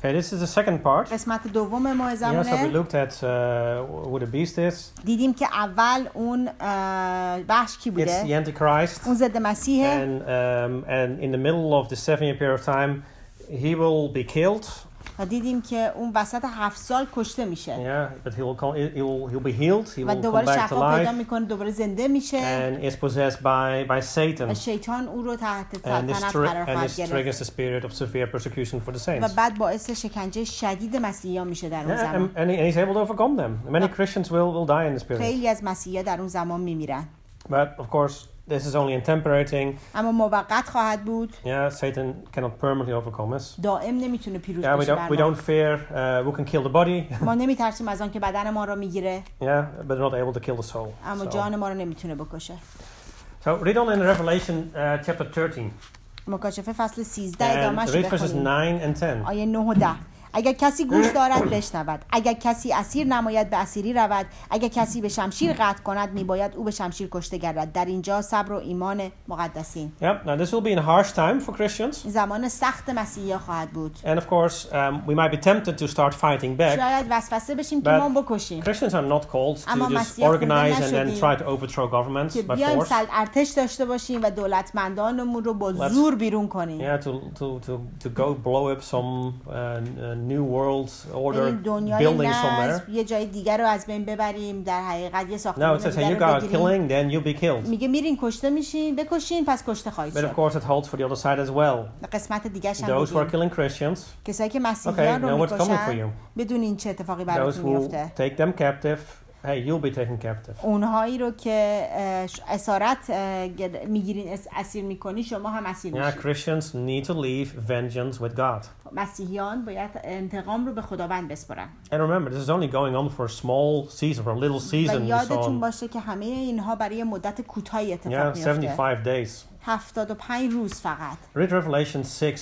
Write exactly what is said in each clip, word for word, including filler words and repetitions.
Okay, this is the second part. قسمت دوم ما Yeah, so we زمانه. looked at uh, who the beast is. دیدیم که اول اون اه، وحش کی It's بوده؟ the Antichrist. اون ضد مسیحه. And um, and in the middle of the seven-year period of time, he will be killed. و دیدیم که اون وسط هفت سال کشته میشه. Yeah, but he will come. He'll he'll be healed. He و will come دوباره back to شفا پیدا life. میکنه، دوباره زنده میشه. And is possessed by by Satan. و شیطان او رو تحت And this, سلطنت tri- قرار and خواهد this گرفت. triggers the spirit of severe persecution for the و saints. بعد باعث شکنجه شدید مسیحیان میشه در اون Yeah, زمان. and, and, he, and he's able to overcome them. Many Christians will, will die in this period. خیلی از مسیحیان در اون زمان میمیرن. But of course, this is only a temporary thing. اما موقت خواهد بود. Yeah, Satan cannot permanently overcome us. دائم نمیتونه پیروز Yeah, we بشه don't we بر don't fear uh, who can kill the body. ما. ما نمیترسیم از آن که بدن ما رو میگیره، Yeah, but not able to kill the soul. اما So, جان ما رو نمیتونه بکشه. so read on in Revelation uh, chapter thirteen مکاشفه فصل سیزده ادامه‌ش and رو read verses بخونیم. nine and ten. آیه نه و ده. اگر کسی گوش دارد بشنود، اگر کسی اسیر نماید به اسیری رود، اگر کسی به شمشیر قطع کند میباید او به شمشیر کشته گردد. در اینجا صبر و ایمان مقدسین. Yeah, now this will be a harsh time for Christians. این زمان سخت مسیحیان خواهد بود. And of course, um, we might be tempted to start fighting back. شاید وسوسه بشیم که But ما بکشیم. Christians are not called اما to just مسیحا organize خونده and then نشدیم try to overthrow governments که by بیایم force. سل ارتش داشته باشیم و دولتمندانمون رو با Let's- زور بیرون کنیم. Yeah, to to to to go blow up some uh, uh, new world order بریم دنیای building somewhere. نظم یه جای دیگر رو از بین ببریم، در حقیقت یه No, ساختمان it says, hey, دیگر you رو guys are بگیریم. killing, then you'll be killed. میگه میرین کشته میشین، بکشین پس کشته خواهید But of شد. course, it holds for the other side as well. قسمت دیگه هم Those who are بگیم killing Christians, کسایی که مسیحیان okay, رو know what's coming for میکشن you. بدونین چه اتفاقی Those براتون who میفته. take them captive, hey, you'll be taken captive. اونهایی رو که اه، ش- اسارت اه، گر- میگیرین، اس- اسیر میکنی، شما هم اسیر Yeah, میشین. Christians need to leave vengeance with God. مسیحیان باید انتقام رو به خداوند بسپارن. And remember, this is only going on for a small season, for a little و season. We یادتون saw, باشه که همه اینها برای مدت کوتاهی اتفاق yeah, میفته. seventy-five days. هفتاد و پنج روز فقط. Read Revelation six,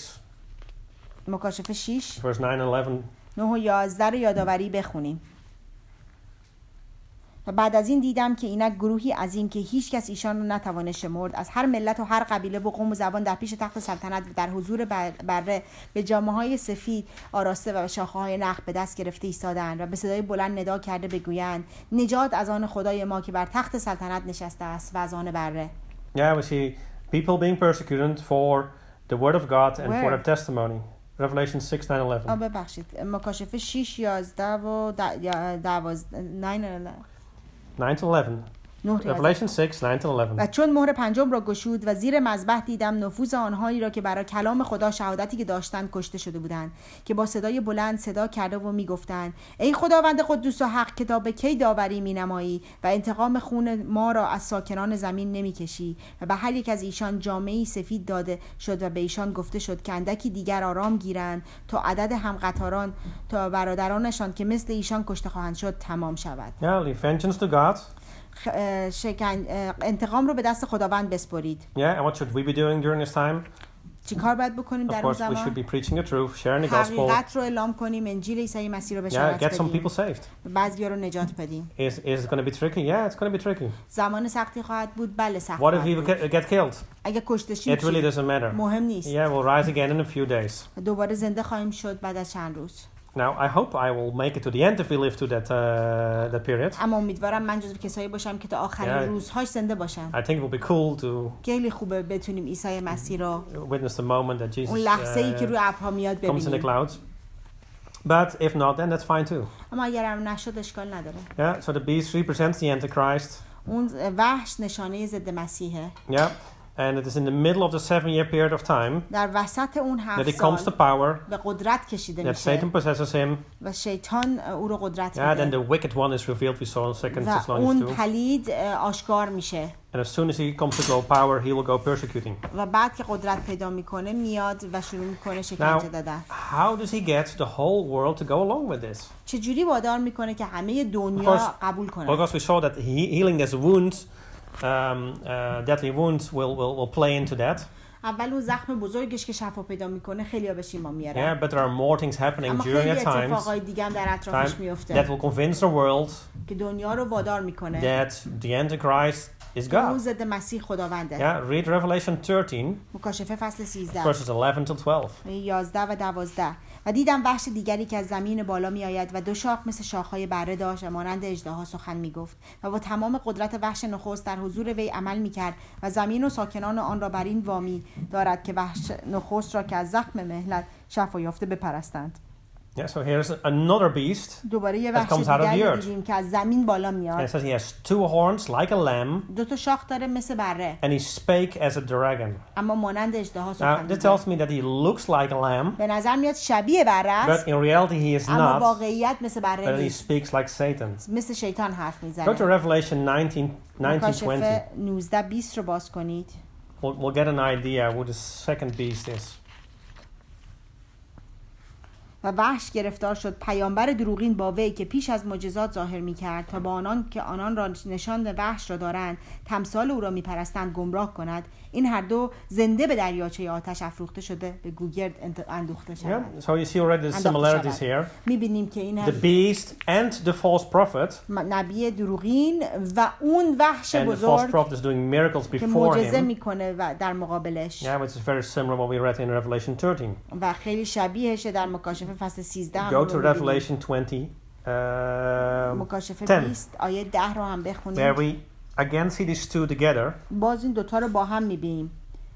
مکاشفه شش verse nine and eleven. نه و یازده رو یادآوری بخونیم. و بعد از این دیدم که اینک گروهی عظیم که هیچ کس ایشان رو نتوانه شمرد، از هر ملت و هر قبیله و قوم و زبان در پیش تخت سلطنت در حضور بر- بره به جامه‌های سفید آراسته و به شاخه‌های نخ به دست گرفته ایستادند و به صدای بلند ندا کرده بگویند نجات از آن خدای ما که بر تخت سلطنت نشسته است و از آن بره. Yeah, we see people being persecuted for the word of God and for Where? their testimony. Revelation six, nine, آ eleven. ببخشید، مکاشفه شش یازده و دوازده نه nine to eleven. نه تا یازده. Revelation six, nine to و eleven. چون مهر پنجم را گشود و زیر مذبح دیدم نفوذ آنهایی را که برای کلام خدا شهادتی که داشتند کشته شده بودند، که با صدای بلند صدا کرده و میگفتند ای خداوند قدوس و حق که تا به کی داوری مینمایی و انتقام خون ما را از ساکنان زمین نمیکشی. و به هر یک از ایشان جامه‌ای سفید داده شد و به ایشان گفته شد که اندکی دیگر آرام گیرند تا عدد هم قطاران تا برادرانشان که مثل ایشان کشته خواهند شد تمام شود. Yeah, leave vengeance to God. خ- اه، شکن اه، انتقام رو به دست خداوند بسپارید. Yeah, and what should we be doing during this time? چی کار باید بکنیم Of در اون course, we should زمان؟ be preaching the truth, sharing the gospel. حقیقت رو اعلام کنیم، انجیل عیسی مسیح رو Yeah, بشارت get some بدیم، people saved. بعضیا رو نجات بدیم. Is is it going to be tricky? Yeah, it's going to be tricky. زمان سختی خواهد بود، بله سخت What if خواهد he بود. get, get killed? اگه کشته شیم It really چی؟ doesn't matter. مهم نیست. Yeah, we'll rise again in a few days. دوباره زنده خواهیم شد بعد از چند روز. Now, I hope I will make it to the end if we live to that uh, that period. اما امیدوارم من جزو کسایی باشم که تا آخرین Yeah. روزهاش زنده باشم. I think it will be cool to خیلی خوبه بتونیم عیسی مسیح رو witness the moment that Jesus اون لحظه ای که uh, روی ابرها میاد comes in the ببینیم. clouds. But if not, then that's fine too. اما اگر هم نشد اشکال نداره. Yeah, so the beast represents the Antichrist. اون وحش نشانه ضد مسیحه. Yeah, and it is in the middle of the seven-year period of time در وسط اون that هفت he comes to سال power, به قدرت کشیده that میشه Satan possesses him. و شیطان او رو قدرت Yeah, then میده the wicked one is revealed. We saw in Second و Thessalonians اون two. پلید اه، آشکار میشه And as soon as he comes to go power, he will go persecuting. و بعد که قدرت پیدا میکنه میاد و شروع میکنه Now, شکنجه دادن. how does he get the whole world to go along with this? چجوری وادار میکنه که همه دنیا Of قبول کنن؟ Because we saw that he, healing this wounds, um, uh, deadly wounds, will, will, will play into that. اول اون زخم بزرگش که شفا پیدا میکنه خیلی به شیما Yeah, میاره. but there are more things happening اما during خیلی that times اتفاقای دیگه هم در اطرافش time میفته that will convince the world که دنیا رو وادار میکنه that the Antichrist is اون God. ضد مسیح خداونده. Yeah, read Revelation thirteen, مکاشفه فصل سیزده verses eleven to twelve. یازده و دوازده. و دیدم وحش دیگری که از زمین بالا می آید و دو شاخ مثل شاخهای بره داشت و مانند اژدها سخن می گفت و با تمام قدرت وحش نخست در حضور وی عمل می کرد و زمین و ساکنان آن را بر این وامی دارد که وحش نخست را که از زخم مهلت شفا یافته بپرستند. Yeah, so here's another beast دوباره یه that وحش comes out of the دیگری earth. دیدیم که از زمین بالا And میاد. it says he has two horns like a lamb, دو تا شاخ داره مثل بره and he spake as a dragon. اما مانند اژدها Now, سخن this میگه. tells me that he looks like a lamb, به نظر میاد شبیه بره but است in reality he is اما not, واقعیت مثل بره but he نیست. speaks like Satan. مثل شیطان حرف Go to میزنه. Revelation nineteen, nineteen twenty. مکاشفه نوزده بیست رو باز کنید. We'll, we'll get an idea who the second beast is. و وحش گرفتار شد، پیامبر دروغین با وی که پیش از معجزات ظاهر می‌کرد تا با آنان که آنان را نشان وحش را دارند تمثال او را می‌پرستند گمراه کند. این هر دو زنده به دریاچه آتش افروخته شده به گوگرد اندوخته شدند. Yeah, so you see already the similarities here. می‌بینیم که این The هم beast and the false prophet, نبی دروغین و اون وحش and the false بزرگ prophet is doing miracles که before معجزه him. میکنه و در مقابلش Yeah, which is very similar what we read in Revelation thirteen. و خیلی شبیهشه در مکاشفه فصل سیزده هم Go to رو می‌بینیم. Revelation twenty, uh, مکاشفه ten, بیست آیه ده رو هم where بخونیم. we again see these two together. باز این دوتا رو با هم میبینیم.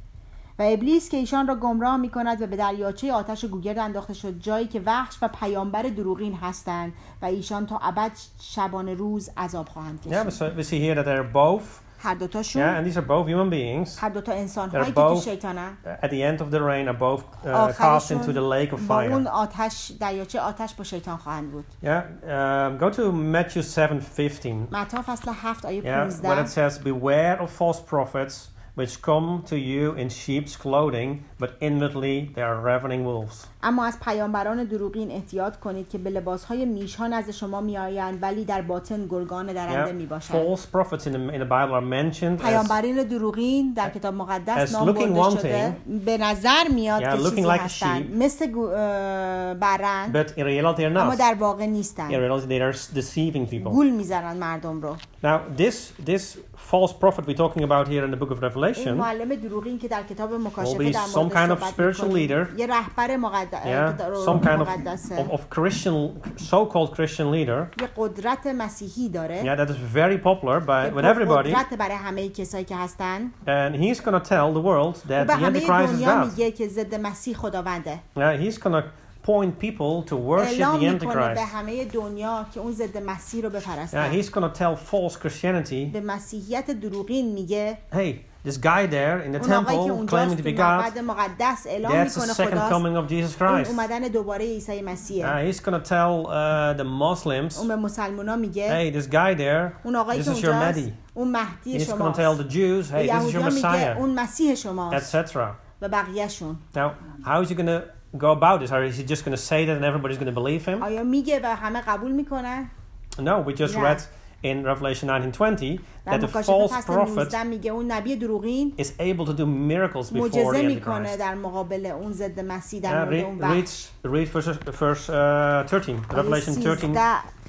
و ابلیس که ایشان را گمراه میکند و به دریاچه آتش گوگرد انداخته شد، جایی که وحش و پیامبر دروغین هستند و ایشان تا ابد شبانه روز عذاب خواهند Yeah, we کشید. see, we see here that they're both, هر yeah, دوتاشون and these are both human beings. هر دوتا انسان They're هایی که تو both, شیطانن uh, at the end of the reign, are both uh, cast آخرشون into the lake of با اون fire. آتش دریاچه آتش با شیطان خواهند بود. Yeah, um, go to Matthew seven fifteen. متی فصل هفت آیه Yeah, where پانزده. it says, "Beware of false prophets, which come to you in sheep's clothing, but inwardly they are ravening wolves." اما از پیامبران دروغین احتیاط کنید که به لباسهای میشها نزد شما میآیند ولی در باطن گرگان درنده Yeah, میباشند. false prophets in the, in the Bible are mentioned as, پیامبرین دروغین در کتاب مقدس as نام looking برده one شده. به نظر میاد Yeah, که looking چیزی like a هستند sheep. مثل گو- اه، برند but in reality they're اما not. در واقع In نیستند. reality they are deceiving people. گول میزنند مردم رو. Now, this this false prophet we're talking about here in the book of این Revelation, معلم دروغین که در کتاب will مکاشفه be در some مورد kind of صحبت spiritual می‌کنیم. leader. یه رهبر مقدس yeah, some kind of, of of Christian, so-called Christian leader. یه قدرت مسیحی داره. Yeah, that is very popular by که with everybody, قدرت برای همه کسایی که هستن. and he's gonna tell the world او that به the همه Antichrist is دنیا God. میگه که ضد مسیح خداونده. Yeah, he's gonna point people to worship اعلام the میکنه به Antichrist. همه دنیا که اون ضد مسیح رو Yeah, بپرستن. he's gonna tell false Christianity, به مسیحیت دروغین میگه hey, this guy there in the اون آقایی که temple اونجاست claiming to تو be God, معبد مقدس اعلام that's the میکنه second خداست. coming of Jesus اون Christ. اومدن دوباره عیسی مسیحه. Uh, he's gonna tell uh, the Muslims, اون به مسلمونا میگه hey, this guy there, اون آقایی this که is your اونجاست Mahdi. اون مهدی He's gonna شماست. tell the Jews, به hey, this is your یهودیا میگه Messiah, اون مسیح شماست et cetera. و بقیهشون. Now, how is he gonna go about this? Or is he just gonna say that and everybody's gonna believe him? آیا میگه و همه قبول میکنن؟ No, we just Yeah. read in Revelation nineteen twenty در that the مکاشفه false فصل prophet نوزده میگه اون نبی دروغین is able to do miracles before معجزه the میکنه Antichrist. در مقابل اون ضد مسیح در Uh, مورد read, اون read, وحش. read verse, verse uh, thirteen, Revelation thirteen.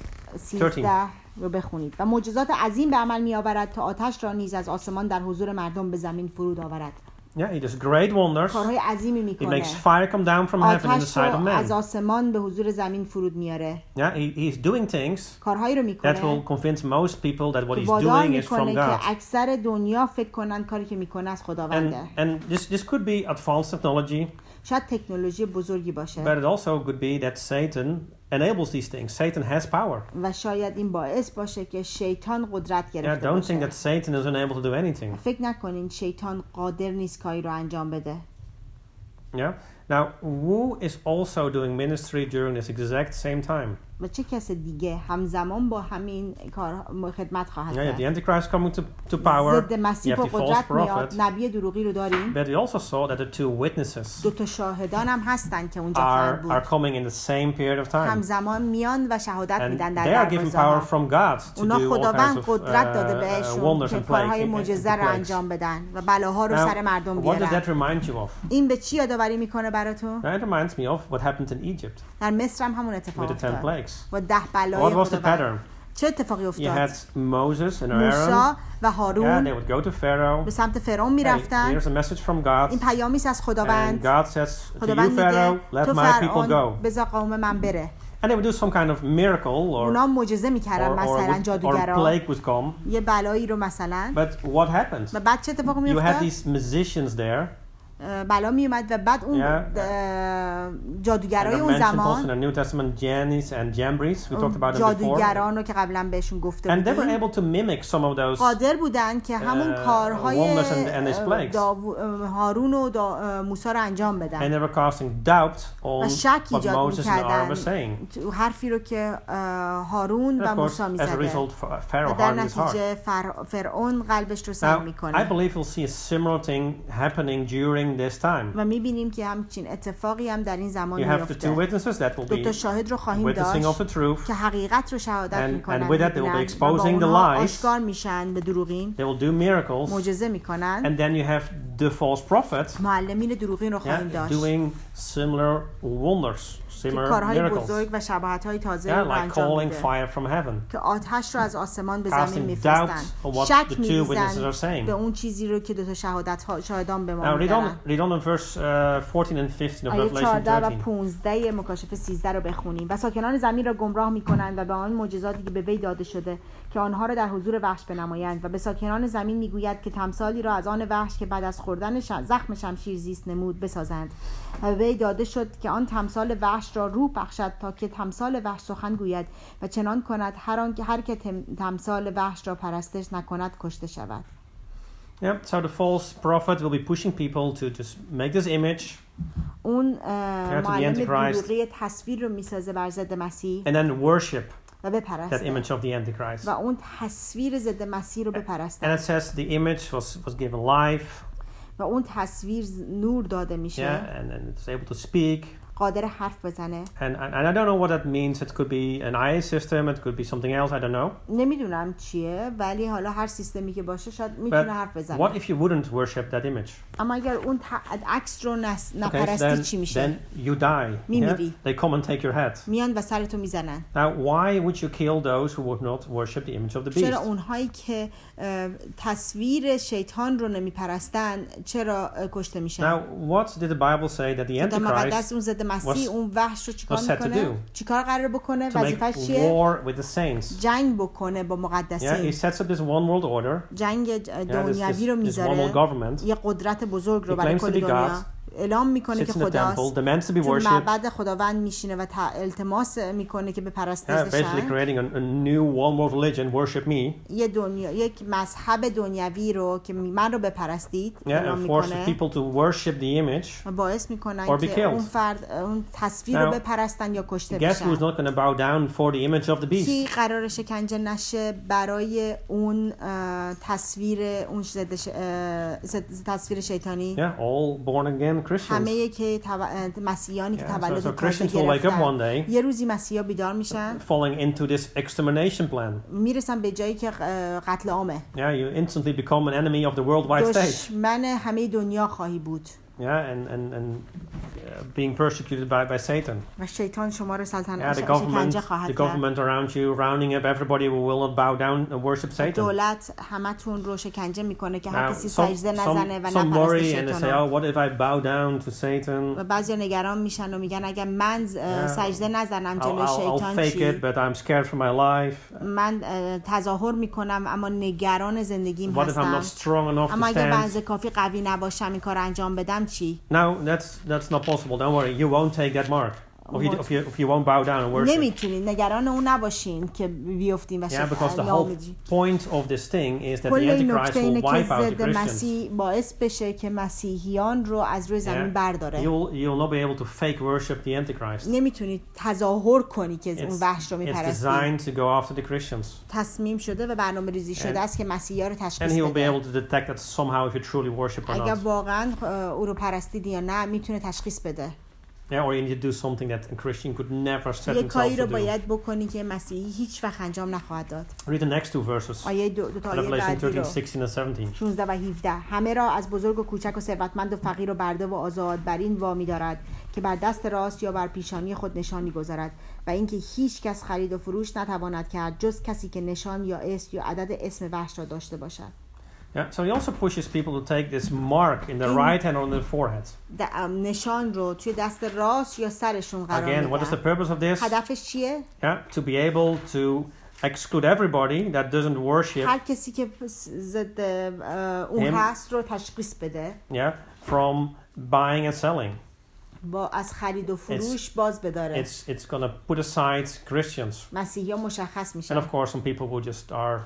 سیزده رو بخونید. و معجزات عظیم به عمل می آورد تا آتش را نیز از آسمان در حضور مردم به زمین فرود آورد. Yeah, he does great wonders. کارهای عظیمی He میکنه. makes fire come down from heaven in the آتش sight of رو از men. آسمان به حضور زمین فرود میاره. Yeah, he, he's doing things کارهایی رو that will میکنه convince most people that what که he's وادار doing is from میکنه God. که اکثر دنیا فکر کنن کاری که میکنه از And, خداونده. and this, this could be advanced technology, شاید تکنولوژی بزرگی باشه but it also could be that Satan enables these things. Satan has power. و شاید این باعث باشه که شیطان قدرت Yeah, گرفته don't think باشه. that Satan is unable to do anything. فکر نکنین شیطان قادر نیست کاری رو انجام بده. Yeah. Now, who is also doing ministry during this exact same time? و چه کس دیگه همزمان با همین کار خدمت خواهد Yeah, yeah, the کرد. Antichrist coming to, to power. ضد You مسیح have با the false قدرت میاد. prophet. نبی دروغی رو داریم. But we also saw that the two witnesses دو تا شاهدان هم هستن که اونجا خواهند are, بود. are coming in the same period of time. همزمان میان و شهادت And میدن they در are given دروازه power ها. from God to do اونا all خداوند kinds of قدرت داده uh, uh, بهشون wonders که and کارهای plagues. معجزه رو انجام بدن و بلاها رو سر مردم Now, what does بیارن. that remind you of? این به چی یادآوری میکنه براتون؟ It reminds me of what happened in Egypt در مصر هم همون with اتفاق the ten افتاد. plagues. با ده بلای What was the خداوند. pattern? چه اتفاقی You افتاد؟ had Moses and موسی Aaron. و Yeah, هارون they would go to Pharaoh. به سمت فرعون Hey, میرفتن. here's a message from God. این پیامی است از And خداوند. God says to you, خداوند میگه Pharaoh, let تو my people فرعون go. بذار قوم من بره. And they would do some kind of miracle or, اونا معجزه or, میکردن، or, مثلا would, or a جادوگرا plague would come. یه بلایی رو مثلا. But what happened? و بعد چه اتفاقی You had میافتاد؟ these musicians there. بلا میومد و بعد اون Yeah. اه، جادوگرای And I اون mentioned also in زمان the New Testament Jannes and Jambres. We talked about them before. جادوگران رو که قبلا بهشون گفته And they were بودیم able to mimic some of those قادر بودن که همون uh, کارهای wonders and- and his plagues. داو... هارون و دا... موسی رو انجام and بدن they were casting doubt و on شک what ایجاد Moses and Aaron میکردن were saying. تو حرفی رو که اه، هارون And و of course, موسی as a میزده result, Ph- Pharaoh و در hardened his heart. نتیجه فر... فرعون قلبش رو سنگ Now, I میکنه believe we'll see a similar thing happening during this time. و میبینیم که همچین اتفاقی هم در این زمان You have the two میفته witnesses that will دو be تا شاهد رو خواهیم witnessing of داشت the truth. که حقیقت رو شهادت And- میکنن and with that they will be می‌بینن و با exposing the اونها lies. آشکار میشن به دروغین They will do miracles. معجزه میکنن And then you have the false prophet, معلمین دروغین رو خواهیم yeah, داشت doing similar wonders, که similar کارهای miracles. بزرگ و شباهت‌های تازه Yeah, رو like انجام calling میده fire from heaven. که آتش رو از آسمان به زمین Casting doubt میفرستن on what شک the two witnesses میریزن are saying. به اون چیزی رو که دو تا شهادت ها شاهدان به ما Now read میدن on, read on in verse uh, fourteen and fifteen of آیه Revelation چهارده و thirteen. پانزده مکاشفه سیزده رو بخونیم. و ساکنان زمین را گمراه میکنند و به آن معجزاتی که به وی داده شده که آنها را در حضور وحش بنمایند و به ساکنان زمین میگوید که تمثالی را از آن وحش که بعد از خوردن ش- زخم شمشیر زیست نمود بسازند و به وی داده شد که آن تمثال وحش را روح بخشد تا که تمثال وحش سخن گوید و چنان کند هر آن که هر که تم- تمثال وحش را پرستش نکند کشته شود. Yeah, so the false prophet will be pushing people to just make this image اون Yeah, to the معلم Antichrist. دروغی تصویر رو میسازه بر ضد مسیح and then worship و that بپرسته image of the Antichrist. و اون تصویر ضد مسیح رو And بپرسته it says the image was, was given life, و اون تصویر نور داده yeah, میشه and, and it's able to speak. قادر حرف بزنه. And, and and I don't know what that means. It could be an I A system, it could be something else, I don't know. نمیدونم چیه ولی حالا هر سیستمی که باشه شاید میتونه But حرف what بزنه. if you wouldn't worship that image? اما اگر اون ت- عکس رو نس... Okay, so نپرستی then, چی میشه؟ then you die. Yeah? میمیری. They come and take your head. میان و سرتو میزنن. Now, why would you kill those who would not worship the image of the beast? چرا اونهایی که اه، تصویر شیطان رو نمیپرستن چرا اه، کشته میشن؟ Now, what did the Bible say that the خدا مقدس Antichrist اون ضد مسیح was- اون وحش رو چیکار was set to میکنه؟ do? چیکار قرار بکنه؟ to make وظیفش چیه؟ war with the saints? جنگ بکنه با Yeah, he مقدسین. sets up this one world order. جنگ Yeah, this, this, دنیوی رو this one world میذاره. government. یه قدرت بزرگ رو He برای claims to کل be دنیا God. اعلام میکنه که Sits in the temple, خداست. demands to be تو worshipped. معبد خداوند میشینه و تا- التماس میکنه که به Yeah, پرستش basically بشن. creating a, a new one world religion, worship me. یه دنیا یک مذهب دنیوی رو که من رو بپرستید Yeah, اعلام and forces میکنه people to worship the image. و باعث میکنن or be که killed. اون فرد اون تصویر رو Now, بپرستن یا کشته Guess who's بشن. not going to bow down for the image of the beast? کی قرار شکنجه نشه برای اون اه، تصویر اون ضد ش- اه، ضد- تصویر شیطانی؟ Yeah, all born again Christians. همه که تو... مسیحیانی که Yeah, so, تولد so تازه Christians will wake up one گرفتن day یه روزی مسیحا بیدار میشن falling into this extermination plan. میرسن به جایی که اه، قتل عامه Yeah, you instantly become an enemy of the worldwide state. دشمن همه دنیا خواهی بود Yeah, and and and uh, being persecuted by by Satan. و شیطان شما رو Yeah, سلطنت the government, شکنجه the خواهد کرد. government around you, rounding up everybody who will not bow down and worship Satan. دولت همتون رو شکنجه میکنه که هر Now, کسی some, سجده نزنه و some, some نپرسته worry and they say, شیطان oh, what if I bow down to Satan? و بعضی نگران میشن و میگن اگر من اه، Yeah. سجده نزنم I'll, جلوی I'll, I'll شیطان fake چی؟ it, but I'm scared for my life. من اه، تظاهر میکنم اما نگران زندگیم What if I'm هستم. not strong enough اما to اگر stand? بنز کافی قوی نباشم این کار انجام بدم چی؟ No, that's that's not possible. Don't worry, you won't take that mark. If you, if you, if you won't bow down and worship. نمیتونید نگران اون نباشین که بیفتین و Yeah, because the شکر whole point of this thing is that the کل این Antichrist نکته will اینه که wipe out the ضد Christians. مسیح باعث بشه که مسیحیان رو از روی زمین Yeah. برداره. You'll you'll not be able to fake worship the Antichrist. نمیتونید تظاهر کنی که اون It's, وحش رو it's میپرستی. designed to go after the Christians. تصمیم شده و برنامه ریزی شده And- است که مسیحا رو And تشخیص he will be بده. able to detect that somehow if you truly worship or اگر not. واقعا اه، او رو پرستید یا نه میتونه تشخیص بده. Yeah, or you need to do something that a Christian could never set یه himself کاری to رو do. باید بکنی که مسیحی هیچ وقت انجام نخواهد داد. Read the next two verses. آیه دو, دو تا آیه Revelation بعدی thirteen, رو sixteen and seventeen. شانزده و هفده. همه را از بزرگ و کوچک و ثروتمند و فقیر و برده و آزاد بر این وامی دارد که بر دست راست یا بر پیشانی خود نشان می‌گذارد و اینکه هیچ کس خرید و فروش نتواند کرد جز کسی که نشان یا اسم یا عدد اسم وحش را داشته باشد. Yeah, so he also pushes people to take this mark in the right hand or on the forehead. نشان رو توی دست راست یا سرشون قرار Again, what is the میدن. purpose of this? هدفش چیه؟ Yeah, to be able to exclude everybody that doesn't worship, هر کسی که ضد اون Him. هست رو تشخیص بده. yeah, from buying and selling. با از خرید و فروش باز بداره. It's it's going to put aside Christians. مسیحی ها مشخص And میشن. of course, some people who just are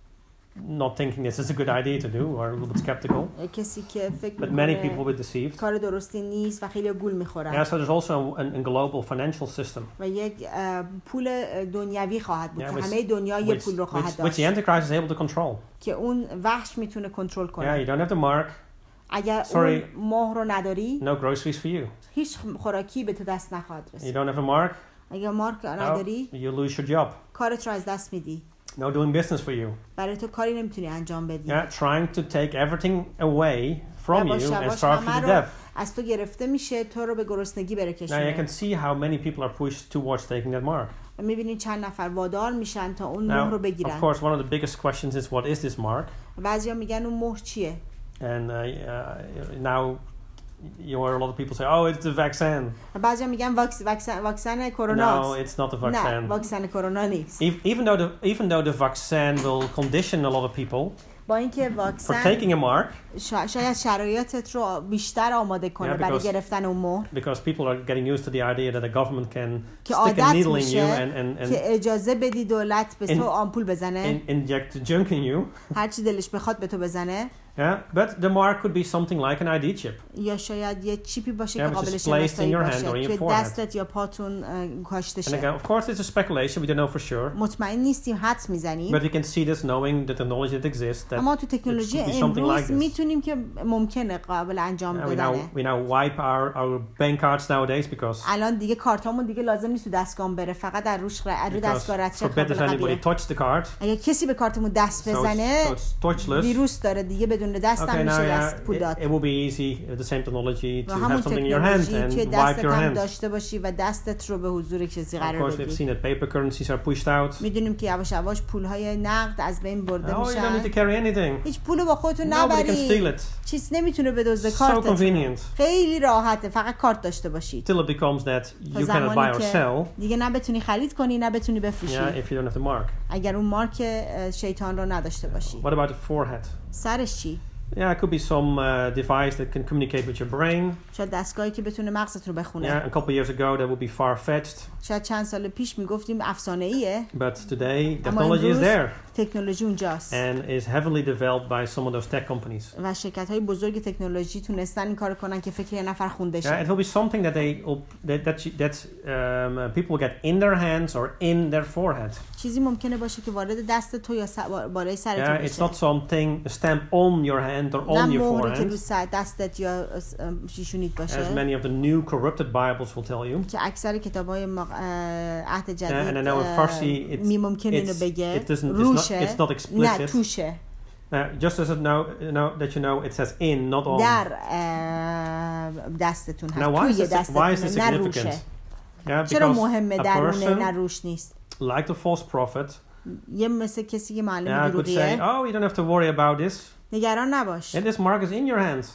not thinking this is a good idea to do, or a little bit skeptical. کسی که فکر But many people میکنه will be deceived. کار درستی نیست و خیلی گول Yeah, میخورن. so there's also an, a global financial system, و یک اه، پول دنیوی خواهد بود Yeah, که which- همه دنیا یه which, پول رو خواهد which, which the داشت Antichrist is able to control. که اون وحش میتونه کنترل Yeah, کنه. you don't have the mark, اگر Sorry. اون مهر رو نداری no groceries for you. هیچ خوراکی به تو دست نخواهد You رسید. don't have a mark, اگر مارک no, نداری you lose your job. کارت رو از دست میدی. No doing business for you. برای تو کاری نمیتونی انجام بدی. Yeah, trying to take everything away from یواش you and یواش starve you همه to رو death. از تو گرفته میشه تو رو به گرسنگی بره Now you کشونه. can see how many people are pushed towards taking that mark. و میبینین چند نفر وادار میشن تا اون مهر Now, رو of بگیرن. course, one of the biggest questions is what is this mark? بعضیا میگن اون مهر چیه؟ And uh, uh, now you hear a lot of people say, "Oh, it's the vaccine." و بعضیا میگن واکس واکسن واکسن No, کرونا. it's not the نه vaccine. واکسن کرونا نیست. Ev- Even though the even though the vaccine will condition a lot of people با اینکه for واکسن taking a mark, شا- شاید شرایطت رو بیشتر آماده کنه Yeah, برای because- گرفتن اون مهر because people are getting used to the idea that the government can که stick a عادت needle in you میشه and and, and که اجازه بدی دولت به In- تو آمپول بزنه in- inject junk in you. هر چی دلش بخواد به تو بزنه Yeah, but the mark could be something like an I D chip. یا شاید یه چیپی باشه Yeah, که which قابل is placed in شناسایی your hand باشه or in your توی forehead. دستت یا پاتون اه، کاشته And شه. again, of course, it's a speculation. We don't know for sure. مطمئن نیستیم حدس میزنیم But we can see this knowing the technology that exists. That اما تو تکنولوژی it could be something امروز like this. میتونیم که ممکنه قابل انجام uh, we now دادنه. we now wipe our, our bank cards nowadays because, الان دیگه کارتامون دیگه لازم نیست تو دستگام بره فقط در روش رو because دستگاه رد شه forbid if قابل anybody قبیله. touch the card. اگه کسی به کارتمون دست So it's, بزنه so it's touchless. ویروس داره دیگه بدون دست Okay, هم now میشه yeah, دست پول it, داد. it will be easy, uh, the same technology, to و همون have something in your hand تکنولوژی توی and wipe دستت your هم hand. داشته باشی و دستت رو به حضور کسی Of قرار course, we've بدی. seen that paper currencies are pushed out. میدونیم که یواش یواش پولهای نقد از بین برده Oh, you don't need to میشن. carry anything. هیچ پولو با خودتون Nobody can نبرید. steal it. چیز نمیتونه بدزده So کارتت. convenient. خیلی راحته فقط کارت داشته باشید. Till it becomes that تا you cannot buy زمانی or که sell. دیگه نه بتونی خرید کنی نه بتونی بفروشی. Yeah, if you don't have the mark. اگر اون مارک اه، شیطان رو نداشته باشی. What about the forehead? سرش چی؟ Yeah, it could be some uh, device that can communicate with your brain. شاید دستگاهی که بتونه مغزت رو بخونه. Yeah, a couple years ago that would be far-fetched, شاید چند سال پیش میگفتیم افسانه ایه. but today اما technology is امروز there تکنولوژی اونجاست. and is heavily developed by some of those tech companies. و شرکت های بزرگ تکنولوژی تونستن این کار کنن که فکر یه نفر خونده Yeah, شه. it will be something that they will- that that, you- that um, uh, people will get in their hands or in their forehead. چیزی ممکنه باشه که وارد دست تو یا س- بالای سر تو Yeah, it's بشه. not something a stamp on your hand or نه on your مهری که forehead, رو سر دستت یا اس- ام، شیشونیت as باشه many of the new corrupted Bibles will tell you. که اکثر کتاب‌های مق- اه، عهد Yeah, جدید and I know in اه، Farsi it's می ممکنه اینو it's, بگه it doesn't it's not, روشه it's not نه explicit. توشه Uh, just as it know, you know that you know it says in, not on. در اه، دستتون هست Now, why is توی this, why is this دستتون نه روشه. significant? Yeah, چرا because مهمه a درونه نه person روش نیست؟ like the false prophet, یه مثل کسی که معلم yeah, could say, دروغیه "Oh, you don't have to worry about this. نگران نباش And this mark is in your hands."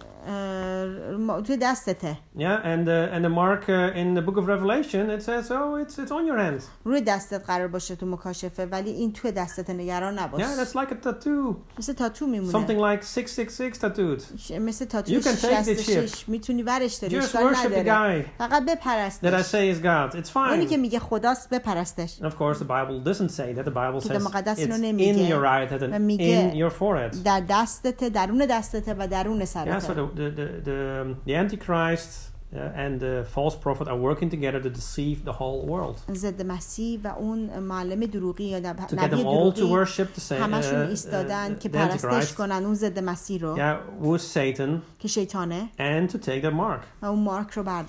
اه، ما- توی دستته Yeah, and uh, and the mark uh, in the book of Revelation it says, "Oh, it's it's on your hands." روی دستت قرار باشه تو مکاشفه ولی این توی دستت نگران نباش. Yeah, that's like a tattoo, مثل تاتو میمونه. something like six six six tattooed. ش- مثل تاتو You can take the شصت و شش میتونی ورش داری Just اشکال worship the نداره. guy فقط that I بپرستش. say is God. It's اونی fine. که میگه خداست بپرستش. And of course, the Bible doesn't say that. The Bible کتاب says مقدس it's اینو in نمیگه. your right hand و and میگه in your forehead. در دستت درون دستت و درون Yeah, so سرت. the the the the, the Antichrist uh, and the false prophet are working together to deceive the whole world, ضد مسیح و اون معلم دروغی یا نب- to get نبی them all to دروغی worship the same. همشون Uh, ایستادن uh, که the پرستش Antichrist, کنن اون ضد مسیح رو yeah, who is Satan, که شیطانه and to take their mark. و اون مارک رو برداره.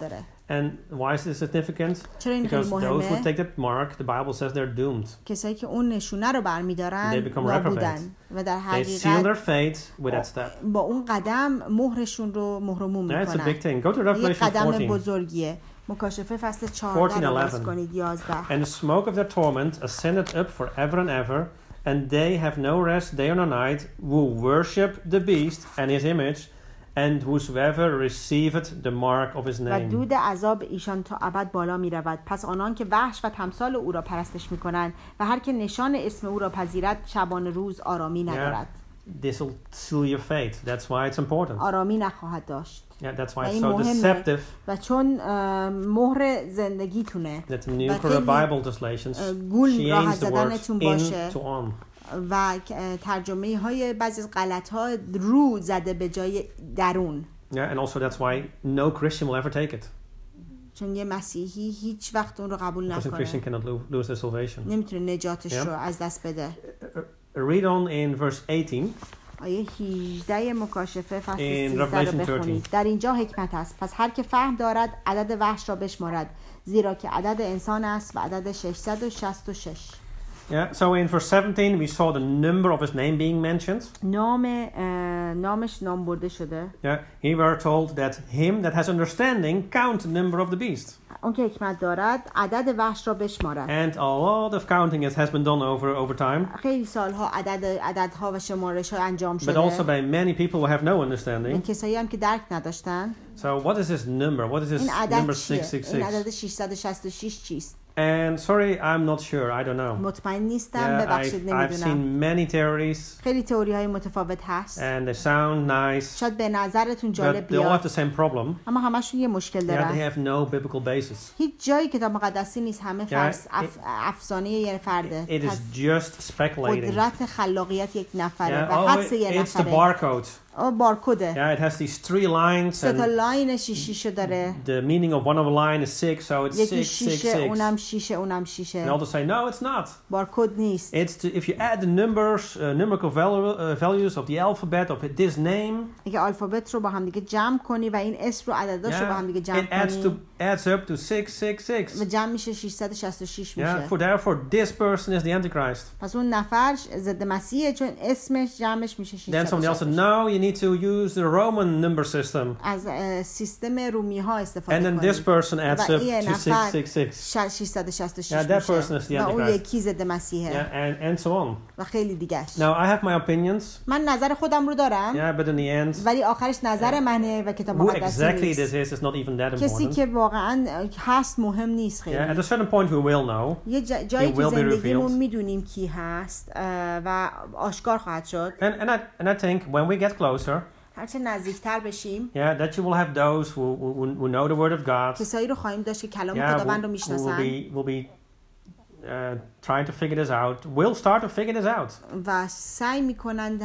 And why is this significant? چرا این Because خیلی those who مهمه؟ take that mark, the Bible says they're doomed. کسایی که اون نشونه رو برمیدارن They become نابودن reprobate. و در They seal حقیقت their fate with that step. با اون قدم مهرشون رو مهر و موم Yeah, it's a big میکنن. thing. Go to یک Revelation قدم fourteen. بزرگیه. مکاشفه فصل چهارده رو باز کنید. یازده. And the smoke of their torment ascended up forever and ever, and they have no rest day or night, who worship the beast and his image, and whosoever receiveth the mark of his و name. دود عذاب ایشان تا ابد بالا می رود. پس آنان که وحش و تمثال او را پرستش می کنند و هر که نشان اسم او را پذیرد شبان روز آرامی ندارد. Yeah, this will seal your fate. That's why it's important. آرامی نخواهد داشت. Yeah, that's why و it's این so مهمه deceptive و چون اه، مهر زندگیتونه that the New و Korea خیلی Bible translations گول راه change the words زدنتون باشه in to on. و اه، ترجمه های بعضی از غلط ها رو زده به جای درون. Yeah, and also that's why no Christian will ever take it. چون یه مسیحی هیچ وقت اون رو قبول Because a Christian نکنه، cannot lo- lose their salvation. نمیتونه نجاتش Yeah. رو از دست بده. Read on in verse eighteen. آیه هجده مکاشفه فصل In سیزده رو Revelation بخونید. در اینجا حکمت است. پس هر که فهم دارد عدد وحش را بشمارد، زیرا که عدد انسان است و عدد ششصد و شصت و شش. Yeah, so in verse seventeen we saw the number of his name being mentioned. نام اه، نامش نام برده شده. Yeah, here we are told that him that has understanding count the number of the beast. اون که حکمت دارد عدد وحش را بشمارد. And a lot of counting it has been done over over time, خیلی سالها عدد عددها و شمارش ها انجام but شده. also by many people who have no این understanding. کسایی هم که درک نداشتن. So what is this number? What is this این عدد number چیه؟ six six این six? عدد ششصد و شصت و شش چیست؟ And sorry, I'm not sure. I don't know. مطمئن نیستم، Yeah, ببخشید I've, I've نمیدونم. seen many theories, خیلی تئوری های متفاوت هست. and they sound nice, شاید به نظرتون جالب but they all have بیاد، the same problem. اما همشون یه مشکل Yeah, they دارن. have no biblical basis. هیچ جایی کتاب مقدسی نیست، همه فرض Yeah, اف... افسانه یه فرده. It is پس just speculating. قدرت خلاقیت یک نفره Yeah, و oh, حدس یه it's the نفره. barcode. آه، بارکده. Yeah, it has these three lines, سه تا and لاین شیشیشو داره. the meaning of one of the line is six, so it's یکی six, six, شیشه، six. اونم شیشه، اونم And شیشه. others say, no, it's not. بارکد نیست. It's to, if you add the numbers, uh, numerical value, uh, values of the alphabet of this name, اگه الفابت رو با هم دیگه جمع کنی و این اسم رو عدداش رو با هم دیگه yeah, جمع it adds to کنی adds up to six, six, و six. جمع میشه ششصد و شصت و شش Yeah, میشه. for therefore this person is the Antichrist. پس اون نفر ضد مسیحه چون اسمش جمعش میشه Then ششصد و somebody else شصت said, و شش. no, you need to use the Roman number system. از اه، سیستم رومی ها And استفاده then this کنید. person adds و up این to نفر six, six, six. ش- ششصد و شصت و شش Yeah, that person is the میشه و اون Antichrist. یکی ضد مسیحه Yeah, and, and so on. و خیلی دیگهش. Now, I have my opinions. من نظر خودم رو دارم Yeah, but in the end, ولی آخرش نظر منه و کتاب who مقدسی exactly نیست. this is is not even that کسی important. که واقعا هست مهم نیست Yeah, خیلی. at a certain point we will know. یه جا- جایی He تو will be زندگیمون revealed. میدونیم کی هست اه، و آشکار خواهد شد. And and I and I think when we get closer, هرچه نزدیکتر بشیم yeah, that you will have those who who, who know the word of God. کسایی رو خواهیم داشت که کلام Yeah, خداوند رو who, who will میشناسن be will be uh, trying to figure this out. Will start to figure this out. و سعی میکنن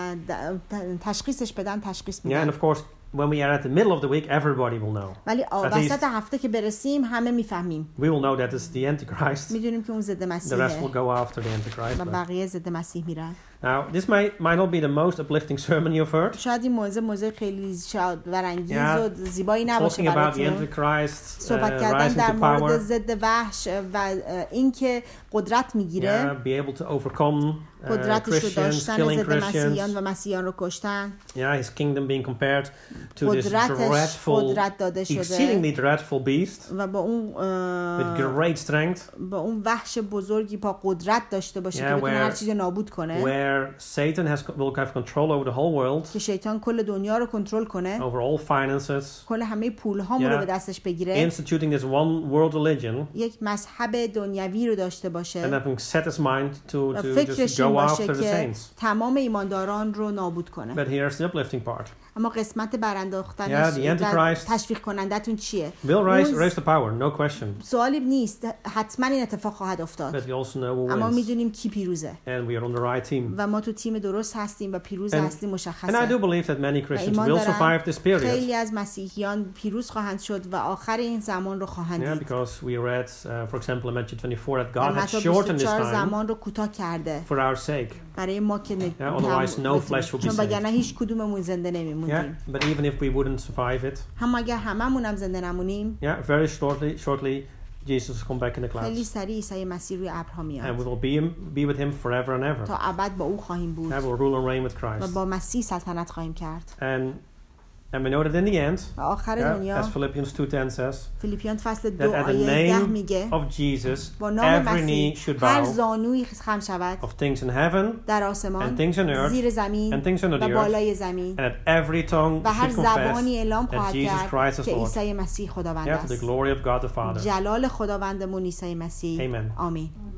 تشخیصش بدن، تشخیص Yeah, and میدن. of course, when we are at the middle of the week, everybody will know. ولی آ- At least- وسط هفته که برسیم همه میفهمیم، We will know that it's the Antichrist. میدونیم که اون ضد The rest will مسیحه go after the Antichrist. و But بقیه ضد مسیح میرن. now, this might might not be the most uplifting sermon you've heard. شاید این موضوع موضوع خیلی شاد و انگیز Yeah. و زیبایی نباشه Talking about the براتون. Antichrist uh, صحبت کردن rising در to مورد power. ضد وحش و اه، اینکه قدرت Yeah, میگیره، be able to overcome uh, قدرتش رو Christians, داشتن killing ضد مسیحیان Christians. و مسیحیان رو کشتن. Yeah, his kingdom being compared to this قدرتش dreadful, قدرت داده شده exceedingly dreadful beast و با اون with اه، great strength, با اون وحش بزرگی با قدرت داشته باشه Yeah, که بتونه where- هر چیزی رو نابود کنه، where Satan has will have control over the whole world, که شیطان کل دنیا رو کنترل کنه، over all finances, کل همه پول هامون رو Yeah. به دستش بگیره، instituting this one world religion, یک مذهب دنیوی رو داشته and باشه having set his mind to و to فکرش just این go باشه after the که saints. تمام ایمانداران رو نابود کنه. But here's the uplifting part. اما قسمت برانداختنش Yeah, the Antichrist- تشویق کنندتون چیه؟ Will raise اون raise the power, no question. سوالی نیست، حتما این اتفاق خواهد افتاد، But we also know who اما wins, میدونیم کی پیروزه and we are on the right team. و ما تو تیم درست هستیم و پیروز And- اصلی And I do مشخصه. believe that many و Christians ایمان will survive دارم this period. خیلی از مسیحیان پیروز خواهند شد و آخر این زمان رو خواهند Yeah, دید. because we read, uh, for example, in Matthew twenty-four, that در God had متی shortened بیست و this چهار time زمان رو کوتاه کرده for our sake. برای ما که ن- Yeah, otherwise no هم- flesh will be چون saved. وگرنه هیچ کدوممون زنده نمیمونیم. میموندیم. but even if we wouldn't survive it, هم اگر هممونم زنده نمونیم، yeah, very shortly, shortly, Jesus will come back in the خیلی clouds, سریع عیسی مسیح روی ابرها and we میاد will be be with Him forever and ever. تا ابد با او خواهیم بود And we'll rule and reign with و Christ. با مسیح سلطنت خواهیم کرد. And and we know that in the end, و آخر yeah, دنیا as Philippians two ten says, فیلیپیان فصل that دو at the آیه ده name میگه of Jesus, با نام every knee مسیح should هر bow زانویی خم شود of things in heaven در and آسمان، things on earth زیر زمین and things under و the earth, بالای زمین، and that every tongue و هر should confess زبانی اعلام that خواهد Jesus کرد Christ is که Lord. عیسی مسیح خداوند Yeah, to the است. glory of God the Father. جلال خداوندمون عیسی مسیح. Amen. آمین.